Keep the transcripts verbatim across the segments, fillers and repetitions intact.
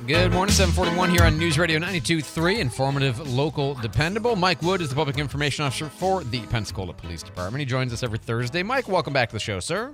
Good morning, seven forty-one here on News Radio ninety-two point three, informative, local, dependable. Mike Wood is the Public Information Officer for the Pensacola Police Department. He joins us every Thursday. Mike, welcome back to the show, sir.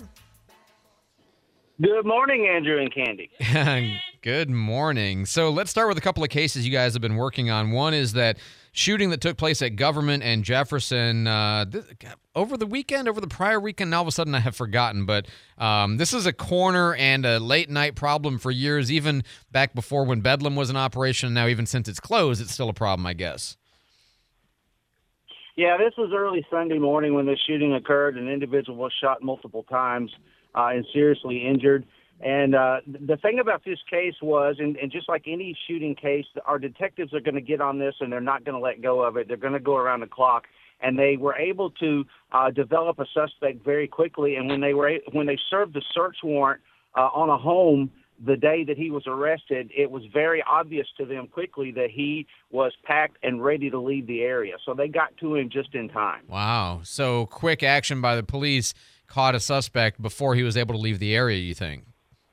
Good morning, Andrew and Candy. Good morning. So let's start with a couple of cases you guys have been working on. One is that shooting that took place at Government and Jefferson uh, th- over the weekend, over the prior weekend. Now all of a sudden I have forgotten, but um, this is a corner and a late night problem for years, even back before when Bedlam was in operation. Now even since it's closed, it's still a problem, I guess. Yeah, this was early Sunday morning when the shooting occurred. An individual was shot multiple times uh, and seriously injured. And uh, the thing about this case was, and, and just like any shooting case, our detectives are going to get on this and they're not going to let go of it. They're going to go around the clock. And they were able to uh, develop a suspect very quickly. And when they were when they served the search warrant uh, on a home the day that he was arrested, it was very obvious to them quickly that he was packed and ready to leave the area. So they got to him just in time. Wow. So quick action by the police caught a suspect before he was able to leave the area, you think?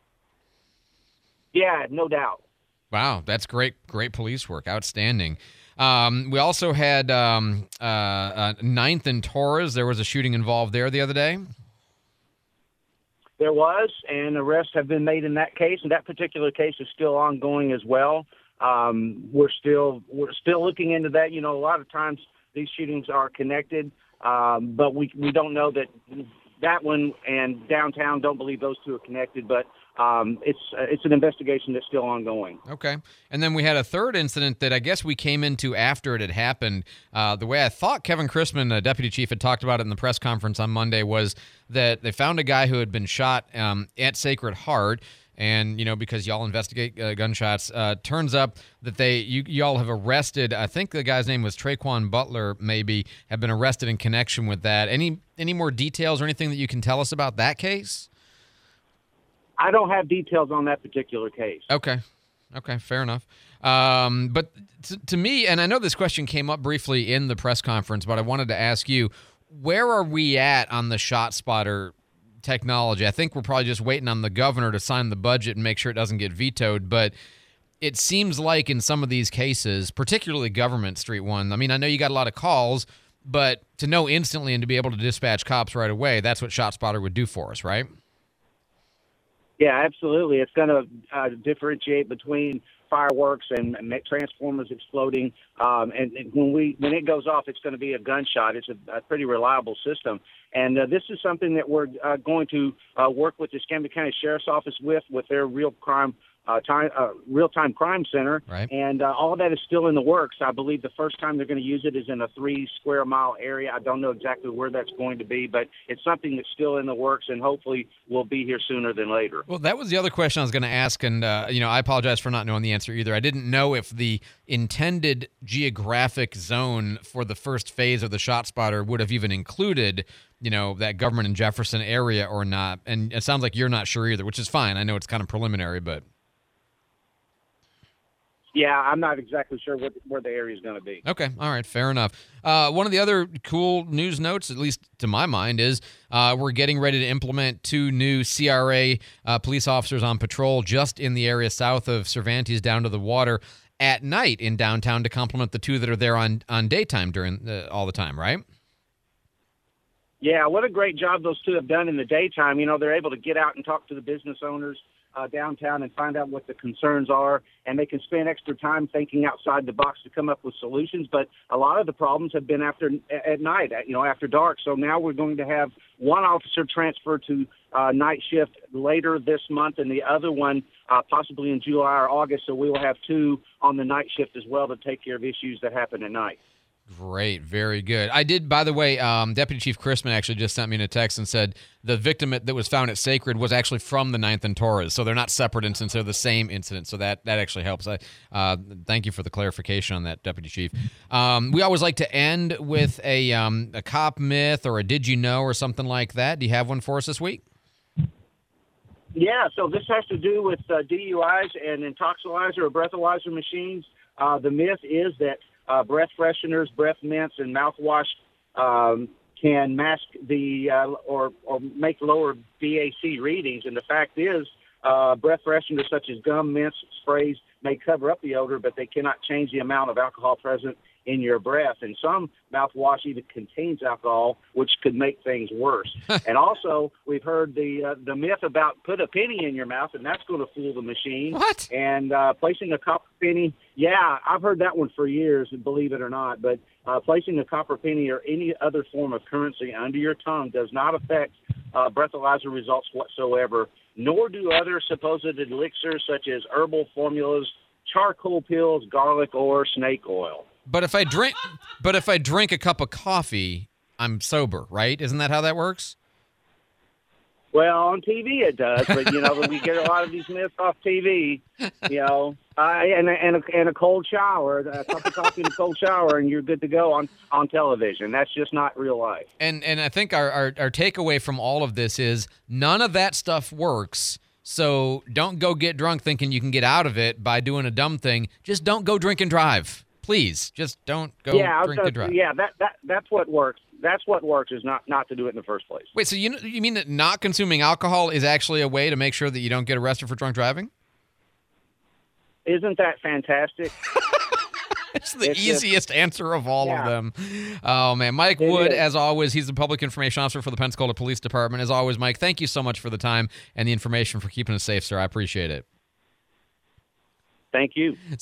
Yeah, no doubt. Wow, that's great, great police work. Outstanding. Um, we also had um, uh, uh, Ninth and Torres. There was a shooting involved there the other day. There was, and arrests have been made in that case, and that particular case is still ongoing as well. Um, we're still we're still looking into that. You know, a lot of times these shootings are connected, um, but we we don't know that that one and downtown, don't believe those two are connected, but um, it's uh, it's an investigation that's still ongoing. Okay. And then we had a third incident that I guess we came into after it had happened. Uh, the way I thought Kevin Chrisman, uh, deputy chief, had talked about it in the press conference on Monday was that they found a guy who had been shot um, at Sacred Heart. And, you know, because y'all investigate uh, gunshots, uh, turns up that they, you, y'all have arrested, I think the guy's name was Traquan Butler, maybe, have been arrested in connection with that. Any any more details or anything that you can tell us about that case? I don't have details on that particular case. Okay. Okay, fair enough. Um, but t- to me, and I know this question came up briefly in the press conference, but I wanted to ask you, where are we at on the ShotSpotter technology? I think we're probably just waiting on the governor to sign the budget and make sure it doesn't get vetoed, but it seems like in some of these cases, particularly Government Street one, I mean, I know you got a lot of calls, but to know instantly and to be able to dispatch cops right away, that's what ShotSpotter would do for us, right? Yeah, absolutely. It's going to uh, differentiate between fireworks and transformers exploding. Um, and, and when we when it goes off, it's going to be a gunshot. It's a, a pretty reliable system. And uh, this is something that we're uh, going to uh, work with the Escambia County Sheriff's Office with, with their real crime uh, time, uh, real-time crime center. Right. And uh, all of that is still in the works. I believe the first time they're going to use it is in a three square mile area. I don't know exactly where that's going to be, but it's something that's still in the works and hopefully will be here sooner than later. Well, that was the other question I was going to ask, and uh, you know, I apologize for not knowing the answer either. I didn't know if the intended geographic zone for the first phase of the ShotSpotter would have even included, you know, that Government and Jefferson area or not. And it sounds like you're not sure either, which is fine. I know it's kind of preliminary, but yeah, I'm not exactly sure what, where the area is going to be. Okay, all right, fair enough. Uh, one of the other cool news notes, at least to my mind, is uh, we're getting ready to implement two new C R A uh, police officers on patrol just in the area south of Cervantes down to the water at night in downtown to complement the two that are there on, on daytime during uh, all the time, right? Yeah, what a great job those two have done in the daytime. You know, they're able to get out and talk to the business owners Uh, downtown and find out what the concerns are, and they can spend extra time thinking outside the box to come up with solutions. But a lot of the problems have been after at night, you know, after dark. So now we're going to have one officer transfer to uh, night shift later this month, and the other one uh, possibly in July or August. So we will have two on the night shift as well to take care of issues that happen at night. Great. Very good. I did, by the way, um, Deputy Chief Chrisman actually just sent me in a text and said the victim that was found at Sacred was actually from the Ninth and Torres. So they're not separate incidents. They're the same incident. So that, that actually helps. I, uh, thank you for the clarification on that, Deputy Chief. Um, we always like to end with a, um, a cop myth or a did you know or something like that. Do you have one for us this week? Yeah, so this has to do with uh, D U Is and intoxilizer or breathalyzer machines. Uh, the myth is that Uh, breath fresheners, breath mints, and mouthwash um, can mask the uh, or or make lower B A C readings. And the fact is Uh, breath fresheners such as gum, mints, sprays may cover up the odor, but they cannot change the amount of alcohol present in your breath. And some mouthwash even contains alcohol, which could make things worse. And also, we've heard the uh, the myth about put a penny in your mouth, and that's going to fool the machine. What? And uh, placing a copper penny, yeah, I've heard that one for years, believe it or not. But uh, placing a copper penny or any other form of currency under your tongue does not affect uh, breathalyzer results whatsoever, nor do other supposed elixirs such as herbal formulas, charcoal pills, garlic, or snake oil. But if I drink, but if I drink a cup of coffee, I'm sober, right? Isn't that how that works? Well, on T V it does, but you know we get a lot of these myths off T V. You know, I and a, and a, and a cold shower, a cup of coffee and a cold shower, and you're good to go on, on television. That's just not real life. And and I think our, our our takeaway from all of this is none of that stuff works. So don't go get drunk thinking you can get out of it by doing a dumb thing. Just don't go drink and drive. Please, just don't go yeah, drink and drive. Yeah, that, that that's what works. That's what works is not, not to do it in the first place. Wait, so you you mean that not consuming alcohol is actually a way to make sure that you don't get arrested for drunk driving? Isn't that fantastic? It's the it's easiest just, answer of all yeah. of them. Oh, man. Mike It Wood, is. as always, he's the public information officer for the Pensacola Police Department. As always, Mike, thank you so much for the time and the information for keeping us safe, sir. I appreciate it. Thank you.